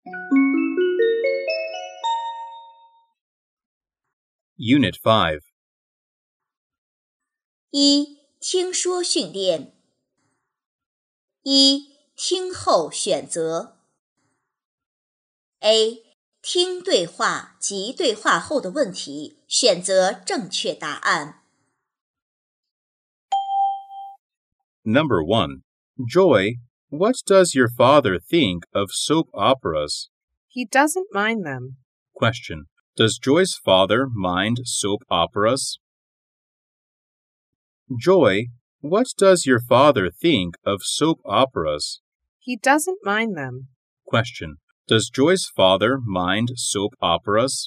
Unit 5. 一、听说训练。一、听后选择。A. 听对话及对话后的问题，选择正确答案。 Number 1. Joy, what does your father think of soap operas? He doesn't mind them. Question. Does Joy's father mind soap operas? Joy, what does your father think of soap operas? He doesn't mind them. Question. Does Joy's father mind soap operas?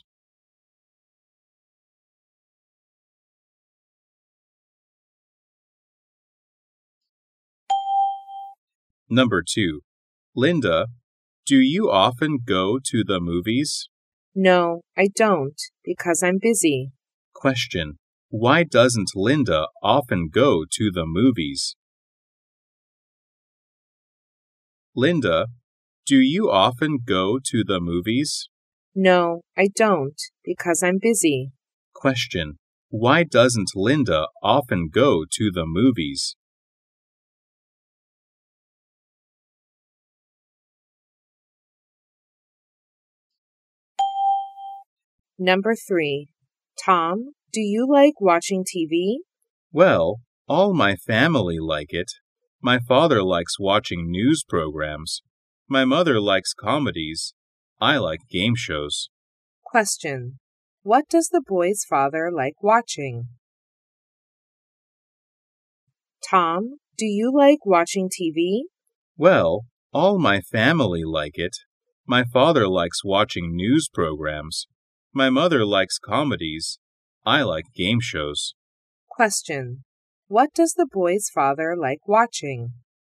Number 2. Linda, do you often go to the movies? No, I don't, because I'm busy. Question. Why doesn't Linda often go to the movies? Linda, do you often go to the movies? No, I don't, because I'm busy. Question. Why doesn't Linda often go to the movies? Number 3. Tom, do you like watching TV? Well, all my family like it. My father likes watching news programs. My mother likes comedies. I like game shows. Question. What does the boy's father like watching? Tom, do you like watching TV? Well, all my family like it. My father likes watching news programs. My mother likes comedies. I like game shows. Question. What does the boy's father like watching?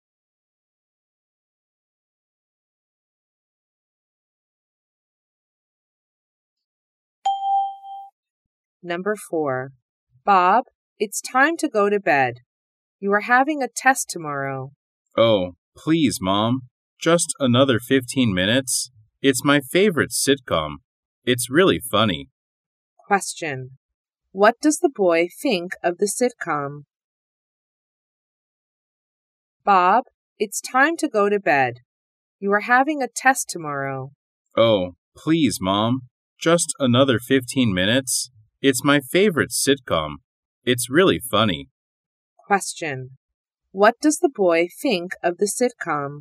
Number 4. Bob, it's time to go to bed. You are having a test tomorrow. Oh, please, Mom. Just another 15 minutes? It's my favorite sitcom. It's really funny. Question. What does the boy think of the sitcom? Bob, it's time to go to bed. You are having a test tomorrow. Oh, please, Mom. Just another 15 minutes? It's my favorite sitcom. It's really funny. Question. What does the boy think of the sitcom?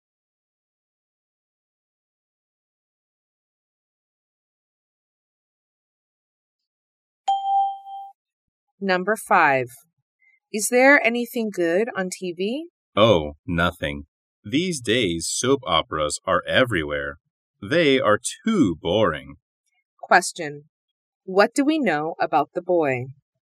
Number 5. Is there anything good on TV? Oh, nothing. These days, soap operas are everywhere. They are too boring. Question. What do we know about the boy?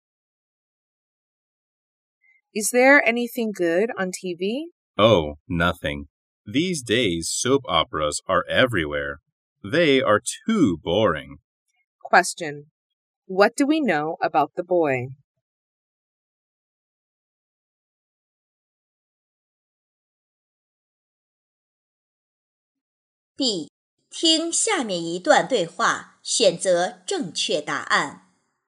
Is there anything good on TV? Oh, nothing. These days, soap operas are everywhere. They are too boring. Question. What do we know about the boy? B. 听下面一段对话，选择正确答案。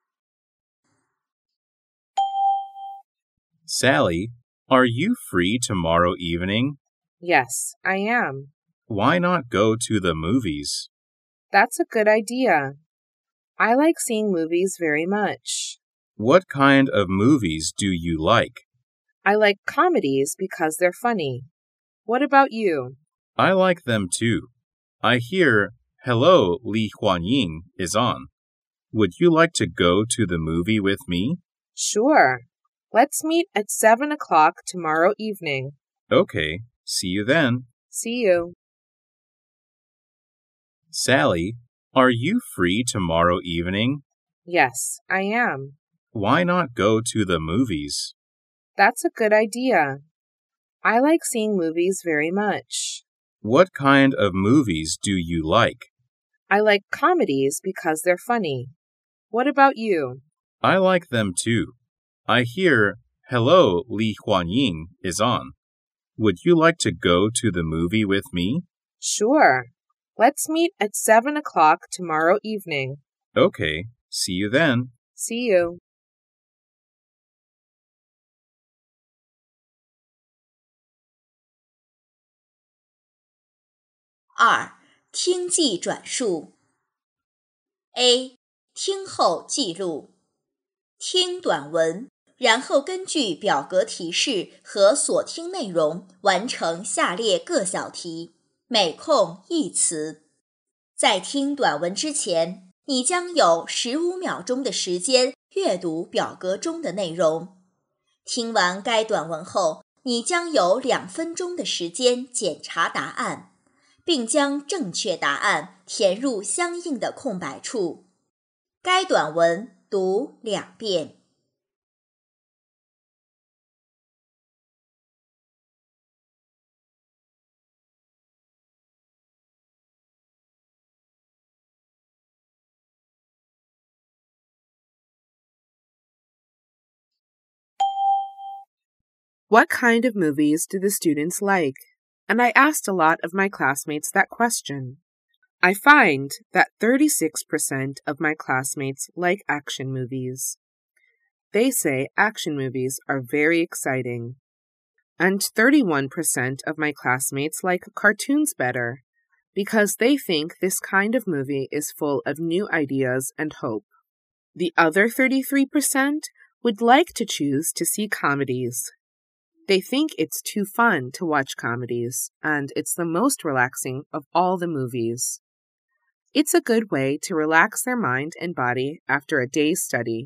Sally, are you free tomorrow evening? Yes, I am. Why not go to the movies? That's a good idea. I like seeing movies very much. What kind of movies do you like? I like comedies because they're funny. What about you? I like them too. I hear Hello, Li Huanying is on. Would you like to go to the movie with me? Sure. Let's meet at 7 o'clock tomorrow evening. Okay, see you then. See you. Sally, are you free tomorrow evening? Yes, I am. Why not go to the movies? That's a good idea. I like seeing movies very much. What kind of movies do you like? I like comedies because they're funny. What about you? I like them too. I hear Hello, Li Huanying is on. Would you like to go to the movie with me? Sure. Let's meet at 7 o'clock tomorrow evening. Okay, see you then. See you. 2. 听记转述 A. 听后记录听短文，然后根据表格提示和所听内容完成下列各小题，每空1词。在听短文之前，你将有15秒钟的时间阅读表格中的内容。听完该短文后，你将有2分钟的时间检查答案，并将正确答案填入相应的空白处。该短文读2遍。 What kind of movies do the students like? And I asked a lot of my classmates that question. I find that 36% of my classmates like action movies. They say action movies are very exciting. And 31% of my classmates like cartoons better, because they think this kind of movie is full of new ideas and hope. The other 33% would like to choose to see comedies. They think it's too fun to watch comedies, and it's the most relaxing of all the movies. It's a good way to relax their mind and body after a day's study.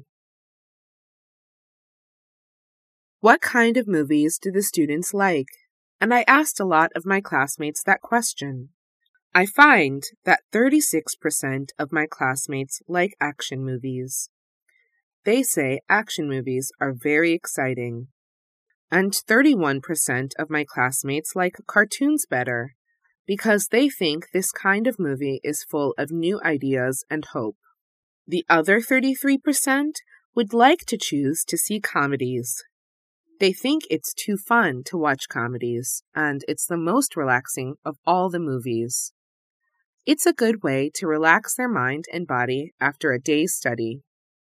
What kind of movies do the students like? And I asked a lot of my classmates that question. I find that 36% of my classmates like action movies. They say action movies are very exciting. And 31% of my classmates like cartoons better, because they think this kind of movie is full of new ideas and hope. The other 33% would like to choose to see comedies. They think it's too fun to watch comedies, and it's the most relaxing of all the movies. It's a good way to relax their mind and body after a day's study.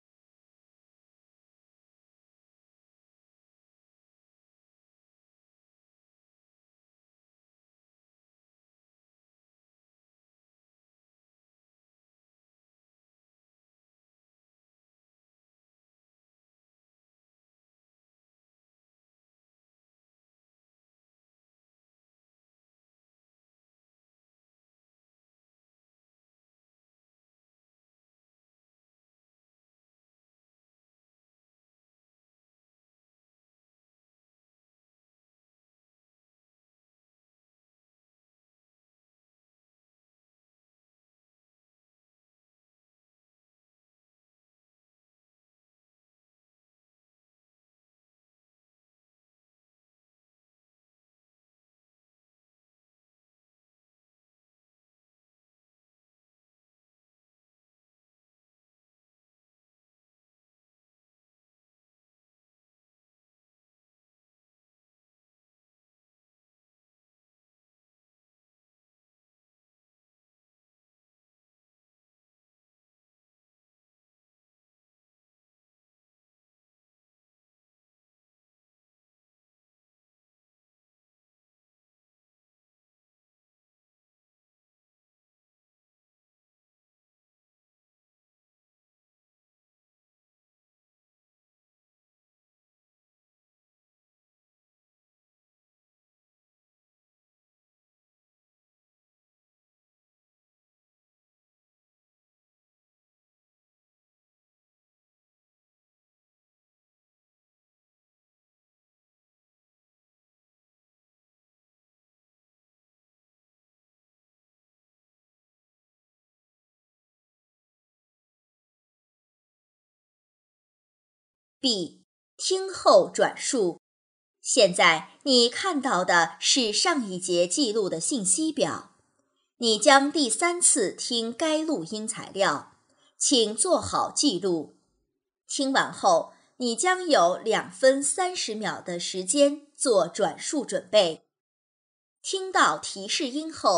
B. 听后转述。现在你看到的是上一节记录的信息表。你将第3次听该录音材料，请做好记录。听完后，你将有2分30秒的时间做转述准备。听到提示音后，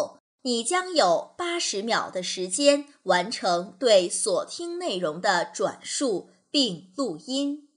你将有80秒的时间完成对所听内容的转述并录音。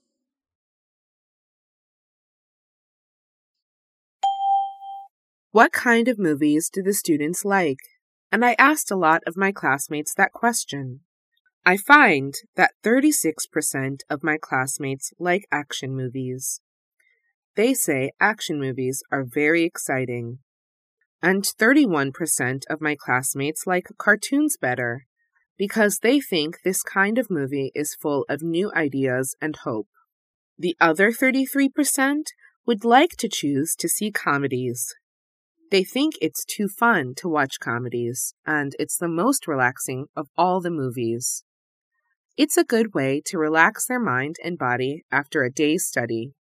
What kind of movies do the students like? And I asked a lot of my classmates that question. I find that 36% of my classmates like action movies. They say action movies are very exciting. And 31% of my classmates like cartoons better because they think this kind of movie is full of new ideas and hope. The other 33% would like to choose to see comedies. They think it's too fun to watch comedies, and it's the most relaxing of all the movies. It's a good way to relax their mind and body after a day's study.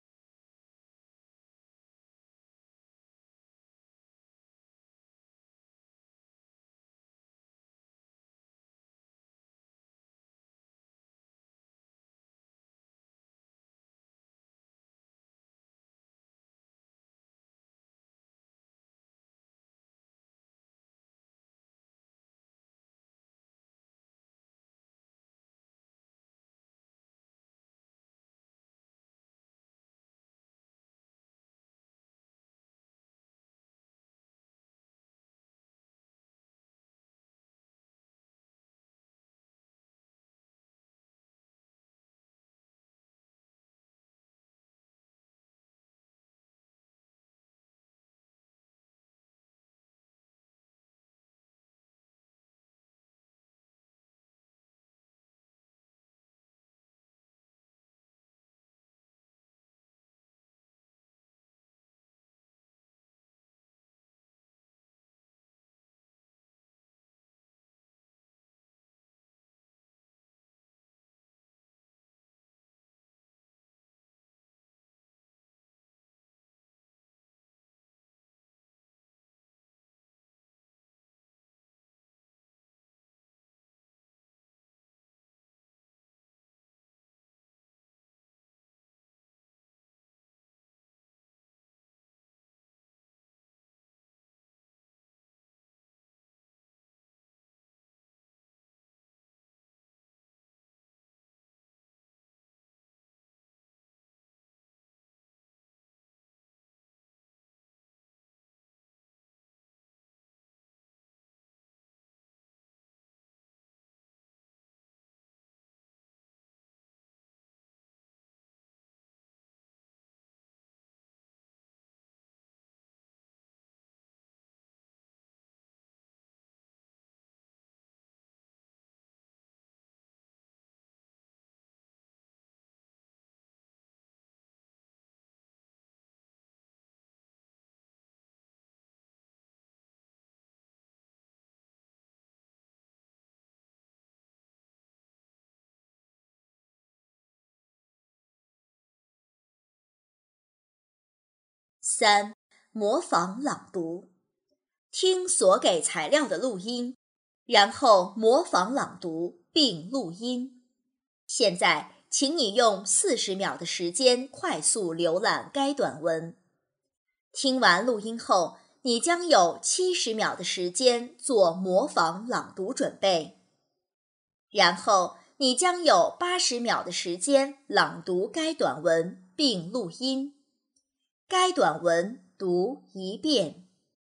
3. 模仿朗读。听所给材料的录音，然后模仿朗读并录音。现在，请你用40秒的时间快速浏览该短文。听完录音后，你将有70秒的时间做模仿朗读准备。然后，你将有80秒的时间朗读该短文并录音。该短文读一遍。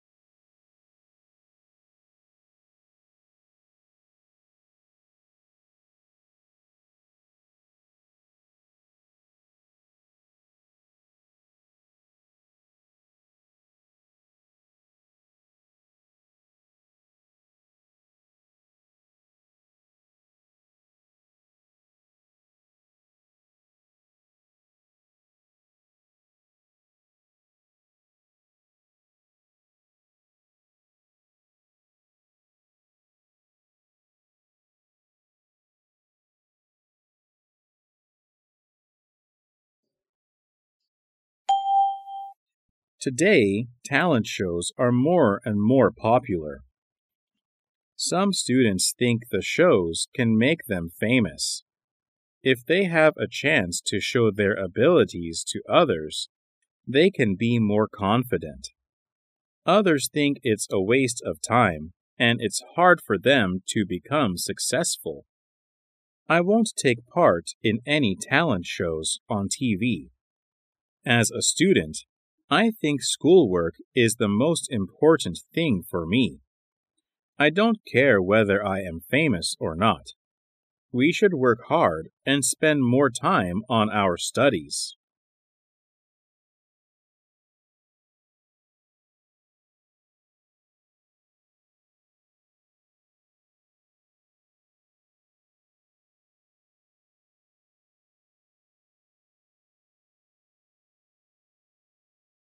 Today, talent shows are more and more popular. Some students think the shows can make them famous. If they have a chance to show their abilities to others, they can be more confident. Others think it's a waste of time and it's hard for them to become successful. I won't take part in any talent shows on TV. As a student, I think schoolwork is the most important thing for me. I don't care whether I am famous or not. We should work hard and spend more time on our studies.